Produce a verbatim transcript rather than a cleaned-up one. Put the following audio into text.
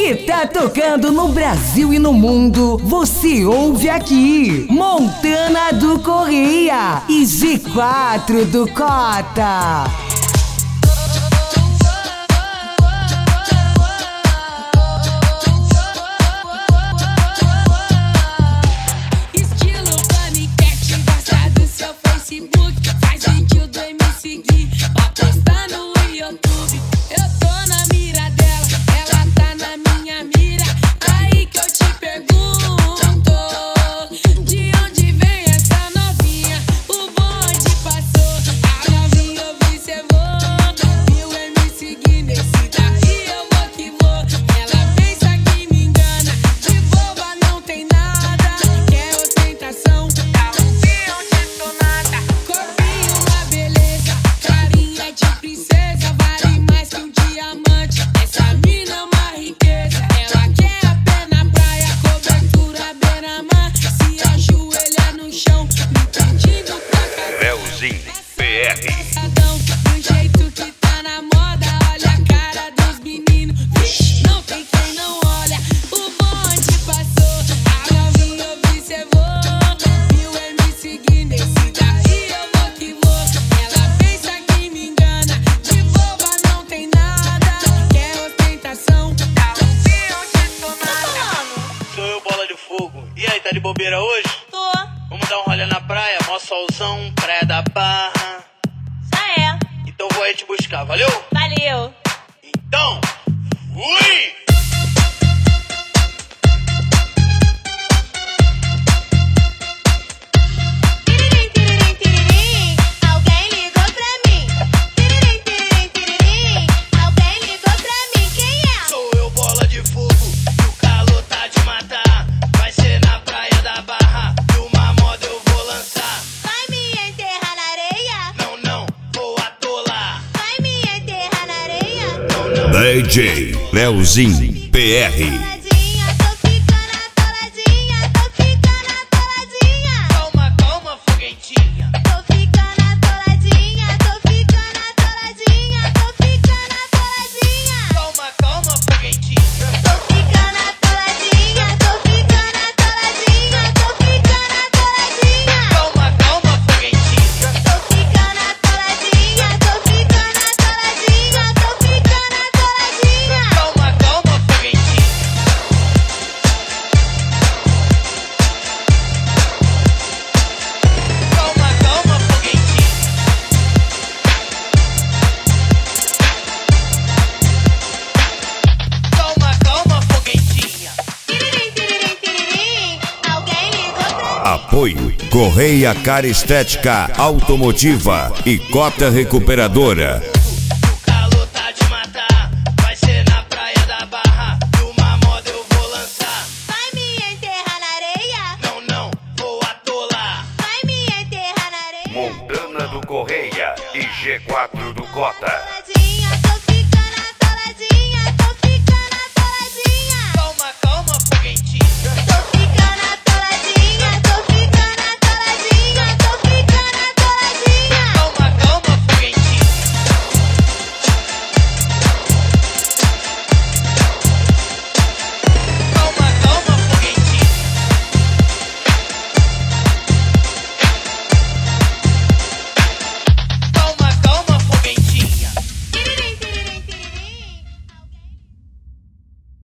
que tá tocando no Brasil e no mundo, você ouve aqui. Montana do Correia e G quatro do Cota. P R. Do jeito que tá na moda, olha a cara dos meninos. Vixe, não tem quem não olha. O bonde passou, a novinha observou. Viu ele me seguindo, esse daí eu vou que vou. Ela pensa que me engana, de boba não tem nada. Quer ostentação, dá um fião de tomada. Sou eu, Bola de Fogo. E aí, tá de bobeira hoje? Tô. Vamos dar um rolê na praia, mó solzão, praia da Barra. Já é. Então vou aí te buscar, valeu? Valeu. Então, fui! Tiririm, tiririm, tiririm, alguém ligou pra mim. Tiririm, tiririm, tiririm, alguém ligou pra mim. Quem é? Sou eu, Bola de Fogo, e o calor tá de matar. Vai ser na praia da Barra, e uma moda eu vou lançar. Vai me enterrar na areia? Não, não, vou atolar. Vai me enterrar na areia? Não, não. D J Leozinho P R. Atoladinha, tô ficando atoladinha, tô ficando atoladinha. Calma, calma, foguentinha. Tô ficando atoladinha, tô ficando atoladinha, tô ficando atoladinha. Calma, calma, foguentinha. Tô ficando atoladinha, tô ficando atoladinha, tô ficando atoladinha. Calma, calma, foguentinha. Tô ficando atoladinha, tô ficando atoladinha, tô ficando atoladinha. Calma, calma, foguentinha. Calma, calma, foguentinha. Calma, calma, foguentinha. Tiririm, tiririm, tiririm, alguém ligou pra mim. Apoio Correia Cara Estética Automotiva e Cota Recuperadora. O calor tá de matar. Vai ser na praia da Barra, e uma moda eu vou lançar. Vai me enterrar na areia? Não, não, vou atolar. Vai me enterrar na areia? Montana do Correia e G quatro do Cota.